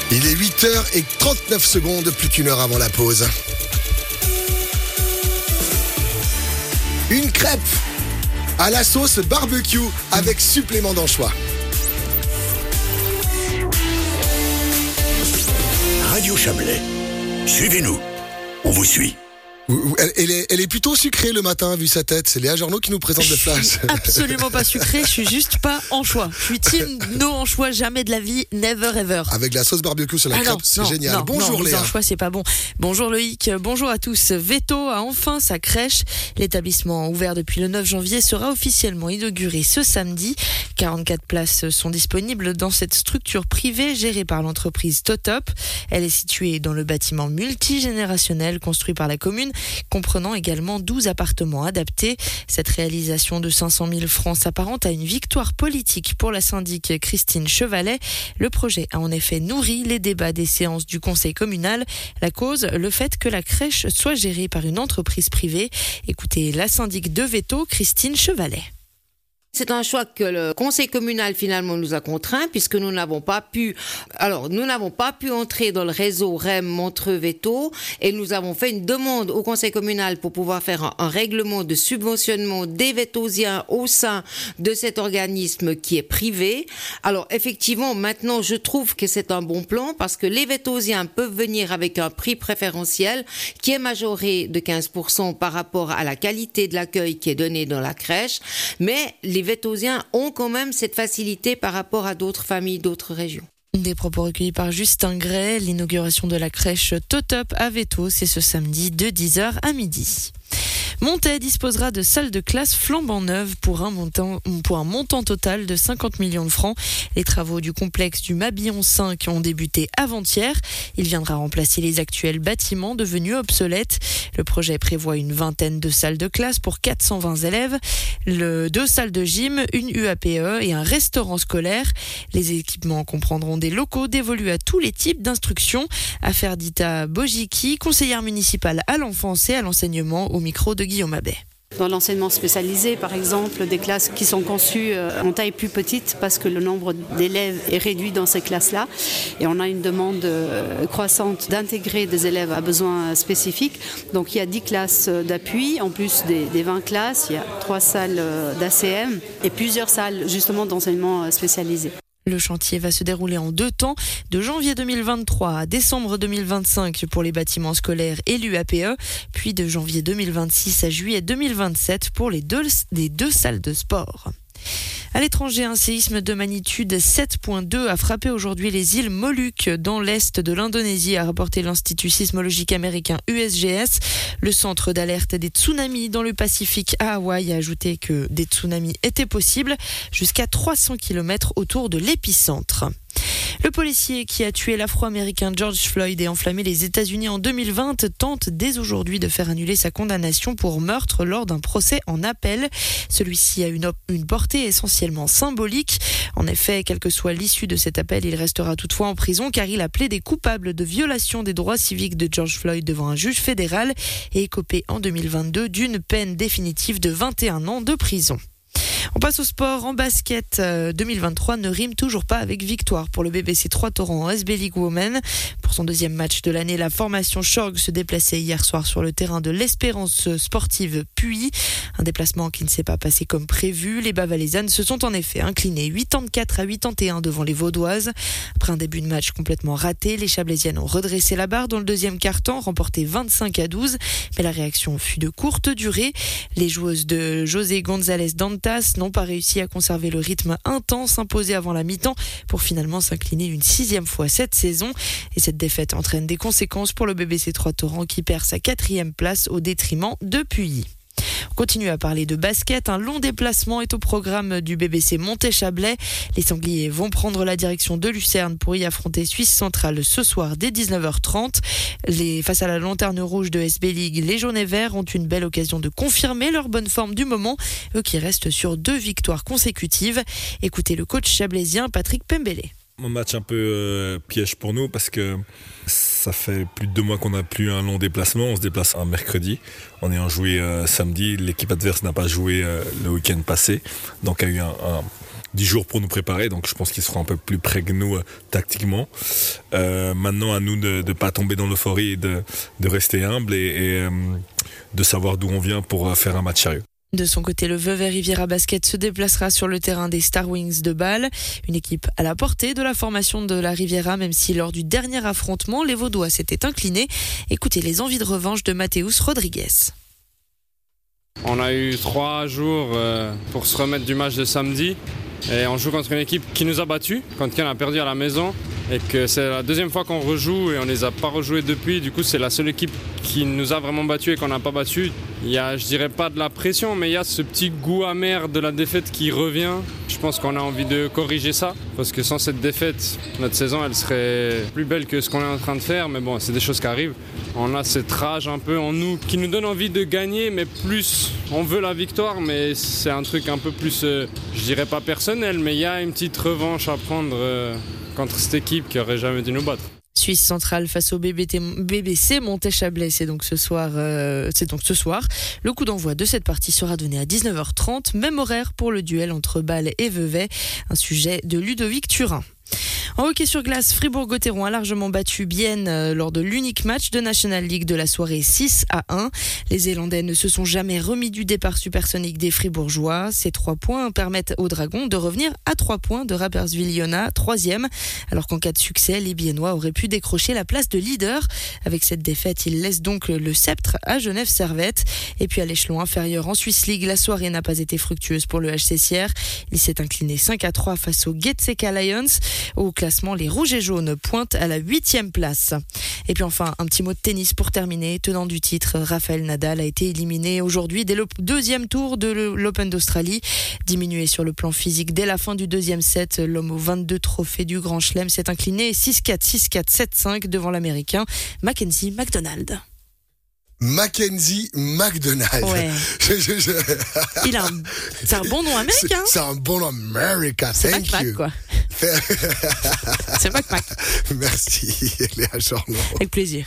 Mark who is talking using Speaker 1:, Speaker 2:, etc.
Speaker 1: Il est 8h39, plus qu'une heure avant la pause. Une crêpe à la sauce barbecue avec supplément d'anchois.
Speaker 2: Radio Chablais, suivez-nous, on vous suit.
Speaker 1: Elle est plutôt sucrée le matin, vu sa tête. C'est Léa Journeau qui nous présente le flash.
Speaker 3: Absolument pas sucrée, je suis juste pas anchois. Je suis team no anchois, jamais de la vie, never ever.
Speaker 1: Avec la sauce barbecue sur la crêpe, c'est génial. Bonjour Léa.
Speaker 3: Les anchois, c'est pas bon. Bonjour Loïc, bonjour à tous. Veto a enfin sa crèche. L'établissement, ouvert depuis le 9 janvier, sera officiellement inauguré ce samedi. 44 places sont disponibles dans cette structure privée gérée par l'entreprise Totop. Elle est située dans le bâtiment multigénérationnel construit par la commune, comprenant également 12 appartements adaptés. Cette réalisation de 500 000 francs s'apparente à une victoire politique pour la syndic Christine Chevalet. Le projet a en effet nourri les débats des séances du conseil communal. La cause, le fait que la crèche soit gérée par une entreprise privée. Écoutez la syndic de Veto, Christine Chevalet.
Speaker 4: C'est un choix que le conseil communal finalement nous a contraints puisque nous n'avons pas pu entrer dans le réseau REM Montreux-Veto et nous avons fait une demande au conseil communal pour pouvoir faire un règlement de subventionnement des vétosiens au sein de cet organisme qui est privé. Alors effectivement, maintenant je trouve que c'est un bon plan parce que les vétosiens peuvent venir avec un prix préférentiel qui est majoré de 15% par rapport à la qualité de l'accueil qui est donné dans la crèche, mais les vétosiens ont quand même cette facilité par rapport à d'autres familles, d'autres régions.
Speaker 3: Des propos recueillis par Justin Gray. L'inauguration de la crèche Totop à Veto, c'est ce samedi de 10h à midi. Montet disposera de salles de classe flambant neuves pour un montant total de 50 millions de francs. Les travaux du complexe du Mabillon 5 ont débuté avant-hier. Il viendra remplacer les actuels bâtiments devenus obsolètes. Le projet prévoit une vingtaine de salles de classe pour 420 élèves, 2 salles de gym, une UAPE et un restaurant scolaire. Les équipements comprendront des locaux dévolus à tous les types d'instruction. Affaire Dita Bojiki, conseillère municipale à l'enfance et à l'enseignement, au micro de Guillaume Abbé.
Speaker 5: Dans l'enseignement spécialisé, par exemple, des classes qui sont conçues en taille plus petite parce que le nombre d'élèves est réduit dans ces classes-là. Et on a une demande croissante d'intégrer des élèves à besoins spécifiques. Donc il y a 10 classes d'appui, en plus des 20 classes, il y a 3 salles d'ACM et plusieurs salles justement d'enseignement spécialisé.
Speaker 3: Le chantier va se dérouler en 2 temps, de janvier 2023 à décembre 2025 pour les bâtiments scolaires et l'UAPE, puis de janvier 2026 à juillet 2027 pour les deux salles de sport. À l'étranger, un séisme de magnitude 7.2 a frappé aujourd'hui les îles Moluques dans l'est de l'Indonésie, a rapporté l'Institut sismologique américain USGS. Le centre d'alerte des tsunamis dans le Pacifique à Hawaï a ajouté que des tsunamis étaient possibles jusqu'à 300 km autour de l'épicentre. Le policier qui a tué l'Afro-Américain George Floyd et enflammé les États-Unis en 2020 tente dès aujourd'hui de faire annuler sa condamnation pour meurtre lors d'un procès en appel. Celui-ci a une portée essentiellement symbolique. En effet, quelle que soit l'issue de cet appel, il restera toutefois en prison car il a plaidé coupable de violation des droits civiques de George Floyd devant un juge fédéral et écopé en 2022 d'une peine définitive de 21 ans de prison. On passe au sport. En basket, 2023 ne rime toujours pas avec victoire pour le BBC 3 Torrent en SB League Women. Pour son 2e match de l'année, la formation Chorg se déplaçait hier soir sur le terrain de l'Espérance Sportive Puy. Un déplacement qui ne s'est pas passé comme prévu. Les Bas-Valaisannes se sont en effet inclinées 84-81 devant les Vaudoises. Après un début de match complètement raté, les Chablaisiennes ont redressé la barre dans le 2e quart-temps, remporté 25-12. Mais la réaction fut de courte durée. Les joueuses de José González Dantas n'ont pas réussi à conserver le rythme intense imposé avant la mi-temps pour finalement s'incliner une 6e fois cette saison. Et cette défaite entraîne des conséquences pour le BBC 3 Torrent qui perd sa 4e place au détriment de Puy. On continue à parler de basket. Un long déplacement est au programme du BBC Montet-Chablais. Les Sangliers vont prendre la direction de Lucerne pour y affronter Suisse Centrale ce soir dès 19h30. Face à la lanterne rouge de SB League, les jaunes et verts ont une belle occasion de confirmer leur bonne forme du moment, eux qui restent sur 2 victoires consécutives. Écoutez le coach chablaisien Patrick Pembele.
Speaker 6: Un match un peu piège pour nous parce que ça fait plus de 2 mois qu'on n'a plus un long déplacement. On se déplace un mercredi. On est en joué samedi. L'équipe adverse n'a pas joué le week-end passé. Donc il y a eu 10 jours pour nous préparer, donc je pense qu'ils seront un peu plus près que nous tactiquement. Maintenant, à nous de ne pas tomber dans l'euphorie et de rester humble et de savoir d'où on vient pour faire un match sérieux.
Speaker 3: De son côté, le Vevey Riviera Basket se déplacera sur le terrain des Star Wings de Bâle. Une équipe à la portée de la formation de la Riviera, même si lors du dernier affrontement, les Vaudois s'étaient inclinés. Écoutez les envies de revanche de Mathéus Rodriguez.
Speaker 7: On a eu 3 jours pour se remettre du match de samedi. Et on joue contre une équipe qui nous a battus, contre qui on a perdu à la maison. Et que c'est la deuxième fois qu'on rejoue et on les a pas rejoués depuis. Du coup, c'est la seule équipe qui nous a vraiment battus et qu'on n'a pas battu. Il y a, je dirais pas de la pression, mais il y a ce petit goût amer de la défaite qui revient. Je pense qu'on a envie de corriger ça, parce que sans cette défaite, notre saison, elle serait plus belle que ce qu'on est en train de faire. Mais bon, c'est des choses qui arrivent. On a cette rage un peu en nous qui nous donne envie de gagner, mais plus on veut la victoire, mais c'est un truc un peu plus, je dirais pas personnel, mais il y a une petite revanche à prendre contre cette équipe qui aurait jamais dû nous battre.
Speaker 3: Suisse centrale face au BBC Montet-Chablais, c'est donc ce soir. Le coup d'envoi de cette partie sera donné à 19h30, même horaire pour le duel entre Bâle et Vevey, un sujet de Ludovic Turin. En hockey sur glace, Fribourg-Gotteron a largement battu Bienne lors de l'unique match de National League de la soirée 6-1. Les Zélandais ne se sont jamais remis du départ supersonique des Fribourgeois. Ces 3 points permettent aux Dragons de revenir à 3 points de Rapperswil-Jona, 3e. Alors qu'en cas de succès, les Biennois auraient pu décrocher la place de leader. Avec cette défaite, ils laissent donc le sceptre à Genève Servette. Et puis à l'échelon inférieur en Swiss League, la soirée n'a pas été fructueuse pour le HC Sierre. Il s'est incliné 5-3 face aux Getseka Lions. Au classement, les Rouges et Jaunes pointent à la 8e place. Et puis enfin, un petit mot de tennis pour terminer. Tenant du titre, Rafael Nadal a été éliminé aujourd'hui dès le 2e tour de l'Open d'Australie. Diminué sur le plan physique dès la fin du 2e set, l'homme aux 22 trophées du Grand Chelem s'est incliné 6-4, 6-4, 7-5 devant l'Américain Mackenzie McDonald.
Speaker 1: Mackenzie McDonald.
Speaker 3: Ouais. C'est un bon nom américain.
Speaker 1: C'est un bon nom américain.
Speaker 3: C'est Mac, quoi. C'est Mac.
Speaker 1: Merci, Léa Jornon.
Speaker 3: Avec plaisir.